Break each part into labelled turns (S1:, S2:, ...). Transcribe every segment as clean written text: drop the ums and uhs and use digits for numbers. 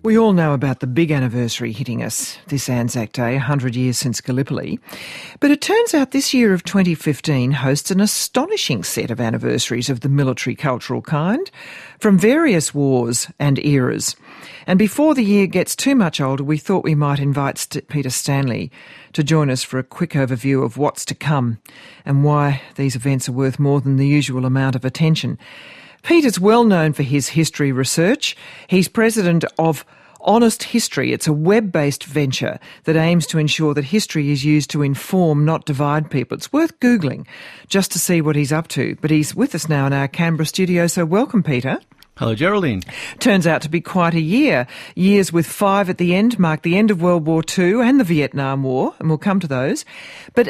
S1: We all know about the big anniversary hitting us this Anzac Day, 100 years since Gallipoli. But it turns out this year of 2015 hosts an astonishing set of anniversaries of the military cultural kind from various wars and eras. And before the year gets too much older, we thought we might invite Peter Stanley to join us for a quick overview of what's to come and why these events are worth more than the usual amount of attention. Peter's well known for his history research. He's president of Honest History. It's a web-based venture that aims to ensure that history is used to inform, not divide people. It's worth Googling just to see what he's up to. But he's with us now in our Canberra studio, so welcome, Peter.
S2: Hello, Geraldine.
S1: Turns out to be quite a year. Years with 5 at the end mark the end of World War II and the Vietnam War, and we'll come to those. But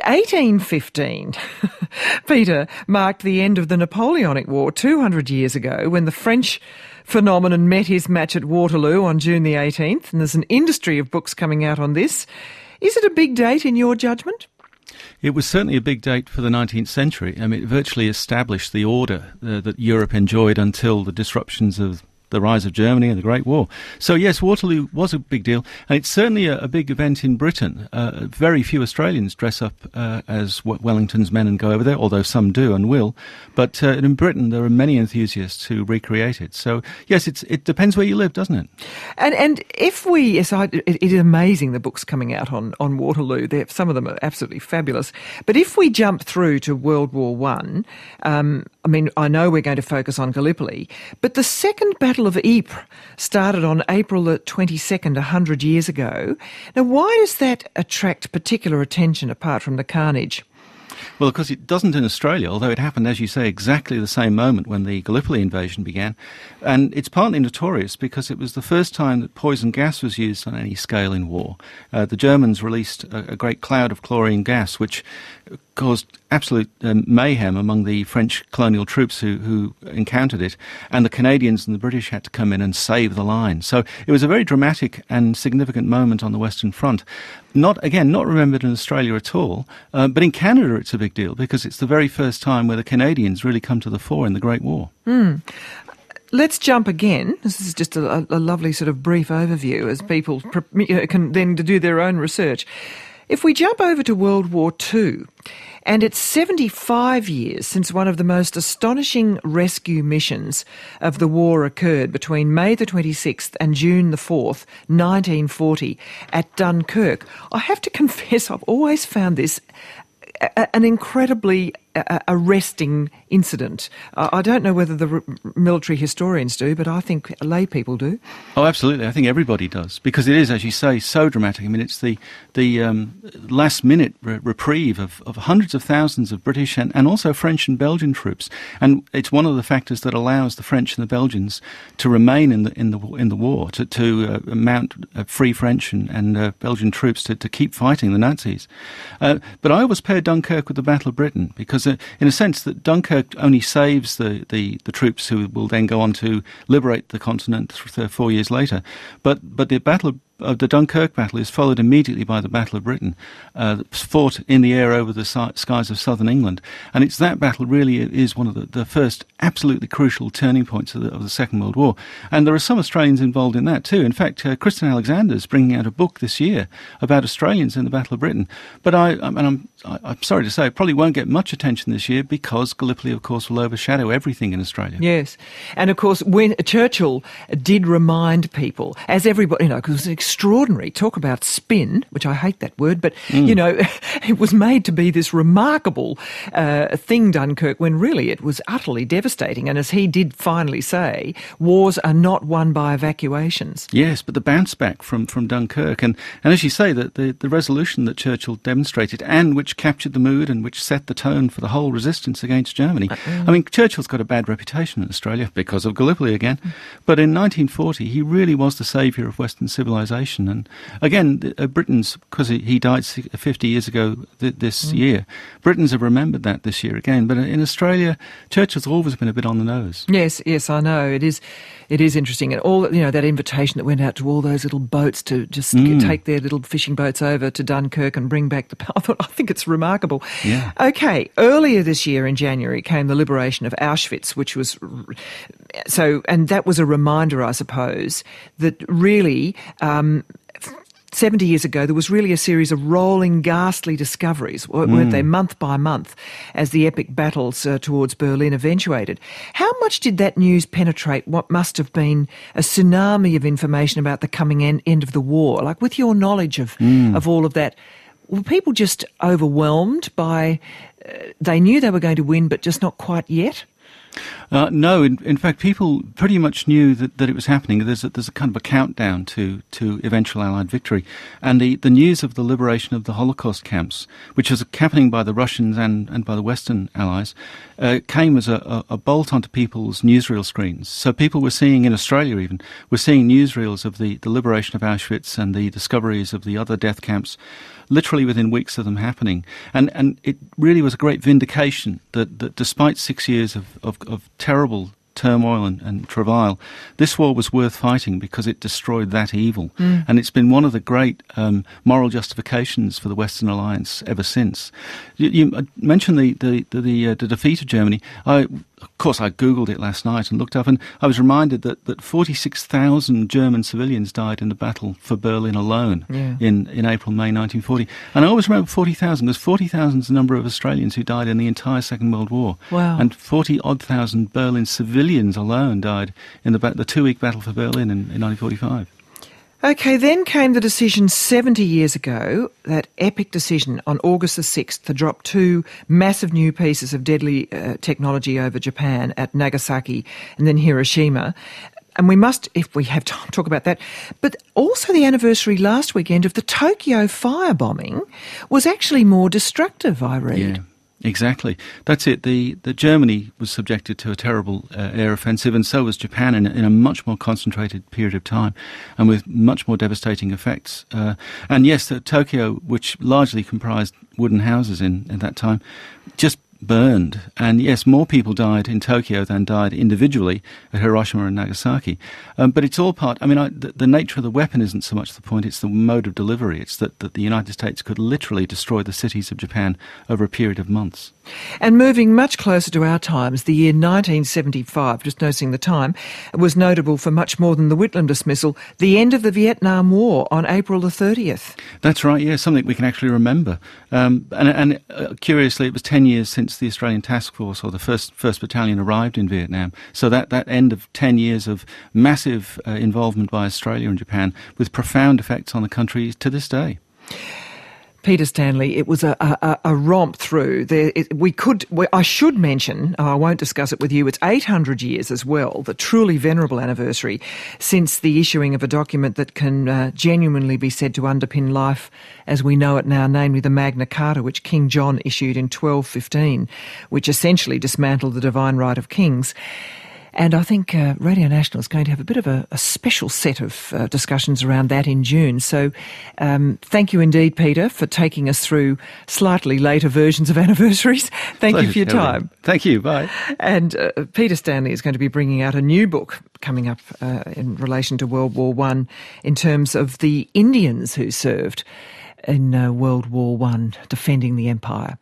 S1: 1815, Peter, marked the end of the Napoleonic War 200 years ago when the French phenomenon met his match at Waterloo on June the 18th, and there's an industry of books coming out on this. Is it a big date in your judgment?
S2: It was certainly a big date for the 19th century. I mean, it virtually established the order that Europe enjoyed until the disruptions of the rise of Germany and the Great War. So yes, Waterloo was a big deal, and it's certainly a big event in Britain. Very few Australians dress up as Wellington's men and go over there, although some do and will. But in Britain, there are many enthusiasts who recreate it. So yes, it depends where you live, doesn't it?
S1: And if we, it is amazing the books coming out on Waterloo. Some of them are absolutely fabulous. But if we jump through to World War One, I mean, I know we're going to focus on Gallipoli, but the Second Battle of Ypres started on April the 22nd, 100 years ago. Now, why does that attract particular attention apart from the carnage?
S2: Well, of course, it doesn't in Australia, although it happened, as you say, exactly the same moment when the Gallipoli invasion began. And it's partly notorious because it was the first time that poison gas was used on any scale in war. The Germans released a great cloud of chlorine gas, which caused absolute mayhem among the French colonial troops who encountered it, and the Canadians and the British had to come in and save the line. So it was a very dramatic and significant moment on the Western Front. Not remembered in Australia at all, but in Canada it's a big deal because it's the very first time where the Canadians really come to the fore in the Great War.
S1: Let's jump again. This is just a lovely sort of brief overview as people can then do their own research. If we jump over to World War II, and it's 75 years since one of the most astonishing rescue missions of the war occurred between May the 26th and June the 4th, 1940, at Dunkirk. I have to confess, I've always found this an incredibly arresting incident. I don't know whether the military historians do, but I think lay people do.
S2: Oh, absolutely. I think everybody does, because it is, as you say, so dramatic. I mean, it's the last-minute reprieve of hundreds of thousands of British and also French and Belgian troops, and it's one of the factors that allows the French and the Belgians to remain in the war, to mount free French and Belgian troops to keep fighting the Nazis. But I always pair Dunkirk with the Battle of Britain, because in a sense that Dunkirk only saves the troops who will then go on to liberate the continent 4 years later. But the Battle of the Dunkirk battle is followed immediately by the Battle of Britain, fought in the air over the skies of southern England. And it's that battle really is one of the first absolutely crucial turning points of the Second World War. And there are some Australians involved in that too. In fact, Kristen Alexander is bringing out a book this year about Australians in the Battle of Britain. But I'm sorry to say, it probably won't get much attention this year because Gallipoli, of course, will overshadow everything in Australia.
S1: Yes. And, of course, when Churchill did remind people, as everybody, because it was extraordinary. Talk about spin, which I hate that word, but, it was made to be this remarkable thing, Dunkirk, when really it was utterly devastating. And as he did finally say, wars are not won by evacuations.
S2: Yes, but the bounce back from Dunkirk, and as you say, the resolution that Churchill demonstrated and which captured the mood and which set the tone for the whole resistance against Germany. I mean, Churchill's got a bad reputation in Australia because of Gallipoli again, but in 1940 he really was the saviour of Western civilization. And again, Britons, because he died 50 years ago this year, Britons have remembered that this year again. But in Australia, Churchill's always been a bit on the nose.
S1: Yes, I know. It is interesting. And all, that invitation that went out to all those little boats to just take their little fishing boats over to Dunkirk and bring back the power. I think it's remarkable.
S2: Yeah.
S1: Okay, earlier this year in January came the liberation of Auschwitz, which was and that was a reminder, I suppose, that really 70 years ago, there was really a series of rolling, ghastly discoveries, weren't they, month by month, as the epic battles towards Berlin eventuated. How much did that news penetrate what must have been a tsunami of information about the coming end of the war? Like, with your knowledge of all of that, were people just overwhelmed by... they knew they were going to win, but just not quite yet?
S2: No, in fact, people pretty much knew that it was happening. There's a kind of a countdown to eventual Allied victory. And the news of the liberation of the Holocaust camps, which was happening by the Russians and by the Western Allies, came as a bolt onto people's newsreel screens. So people were seeing, in Australia even, were seeing newsreels of the liberation of Auschwitz and the discoveries of the other death camps, literally within weeks of them happening. And it really was a great vindication that despite 6 years of terrible turmoil and travail, this war was worth fighting because it destroyed that evil. And it's been one of the great moral justifications for the Western Alliance ever since. You mentioned the defeat of Germany. Of course, I Googled it last night and looked up, and I was reminded that 46,000 German civilians died in the battle for Berlin alone in April, May 1940. And I always remember 40,000, because 40,000 is the number of Australians who died in the entire Second World War.
S1: Wow.
S2: And 40-odd thousand Berlin civilians alone died in the 2-week battle for Berlin in 1945.
S1: OK, then came the decision 70 years ago, that epic decision on August the 6th to drop 2 massive new pieces of deadly technology over Japan at Nagasaki and then Hiroshima. And we must, if we have time, talk about that. But also the anniversary last weekend of the Tokyo firebombing was actually more destructive, I read.
S2: Yeah. Exactly. That's it. The Germany was subjected to a terrible air offensive, and so was Japan in a much more concentrated period of time and with much more devastating effects. And yes, Tokyo, which largely comprised wooden houses in that time, just burned. And yes, more people died in Tokyo than died individually at Hiroshima and Nagasaki. But it's all part... I mean, the nature of the weapon isn't so much the point, it's the mode of delivery. It's that the United States could literally destroy the cities of Japan over a period of months.
S1: And moving much closer to our times, the year 1975, just noticing the time, was notable for much more than the Whitlam dismissal, the end of the Vietnam War on April the 30th.
S2: That's right, yeah, something we can actually remember. And curiously, it was 10 years since the Australian Task Force or the 1st Battalion arrived in Vietnam. So that end of 10 years of massive involvement by Australia and Japan with profound effects on the country to this day.
S1: Peter Stanley, it was a romp through. I should mention, I won't discuss it with you, it's 800 years as well, the truly venerable anniversary since the issuing of a document that can genuinely be said to underpin life as we know it now, namely the Magna Carta, which King John issued in 1215, which essentially dismantled the divine right of kings. And I think Radio National is going to have a bit of a special set of discussions around that in June. So thank you indeed, Peter, for taking us through slightly later versions of anniversaries. Thank you for your time.
S2: Thank you. Bye.
S1: And Peter Stanley is going to be bringing out a new book coming up in relation to World War I in terms of the Indians who served in World War I defending the empire.